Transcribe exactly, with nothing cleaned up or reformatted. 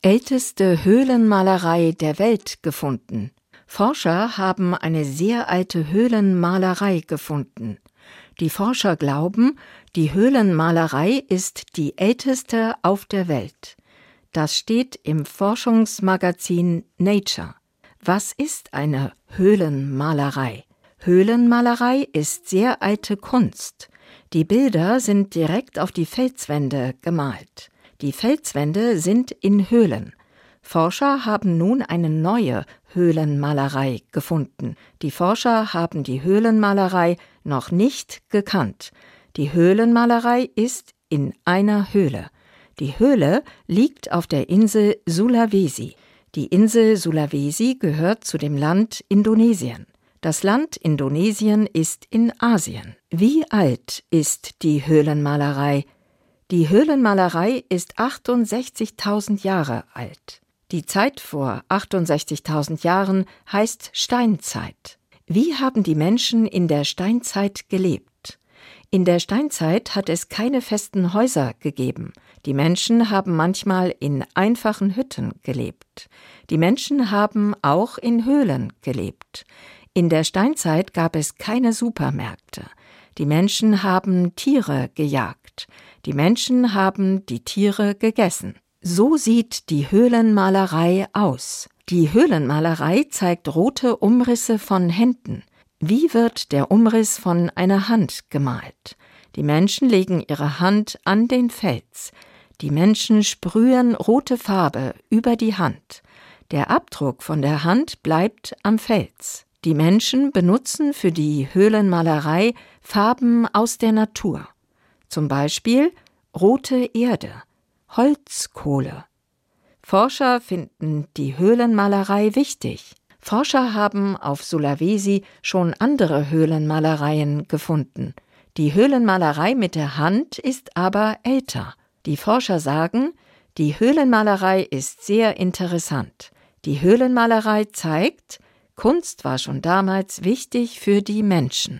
Älteste Höhlenmalerei der Welt gefunden. Forscher haben eine sehr alte Höhlenmalerei gefunden. Die Forscher glauben, die Höhlenmalerei ist die älteste auf der Welt. Das steht im Forschungsmagazin Nature. Was ist eine Höhlenmalerei? Höhlenmalerei ist sehr alte Kunst. Die Bilder sind direkt auf die Felswände gemalt. Die Felswände sind in Höhlen. Forscher haben nun eine neue Höhlenmalerei gefunden. Die Forscher haben die Höhlenmalerei noch nicht gekannt. Die Höhlenmalerei ist in einer Höhle. Die Höhle liegt auf der Insel Sulawesi. Die Insel Sulawesi gehört zu dem Land Indonesien. Das Land Indonesien ist in Asien. Wie alt ist die Höhlenmalerei? Die Höhlenmalerei ist achtundsechzigtausend Jahre alt. Die Zeit vor achtundsechzigtausend Jahren heißt Steinzeit. Wie haben die Menschen in der Steinzeit gelebt? In der Steinzeit hat es keine festen Häuser gegeben. Die Menschen haben manchmal in einfachen Hütten gelebt. Die Menschen haben auch in Höhlen gelebt. In der Steinzeit gab es keine Supermärkte. Die Menschen haben Tiere gejagt. Die Menschen haben die Tiere gegessen. So sieht die Höhlenmalerei aus. Die Höhlenmalerei zeigt rote Umrisse von Händen. Wie wird der Umriss von einer Hand gemalt? Die Menschen legen ihre Hand an den Fels. Die Menschen sprühen rote Farbe über die Hand. Der Abdruck von der Hand bleibt am Fels. Die Menschen benutzen für die Höhlenmalerei Farben aus der Natur. Zum Beispiel rote Erde, Holzkohle. Forscher finden die Höhlenmalerei wichtig. Forscher haben auf Sulawesi schon andere Höhlenmalereien gefunden. Die Höhlenmalerei mit der Hand ist aber älter. Die Forscher sagen, die Höhlenmalerei ist sehr interessant. Die Höhlenmalerei zeigt, Kunst war schon damals wichtig für die Menschen.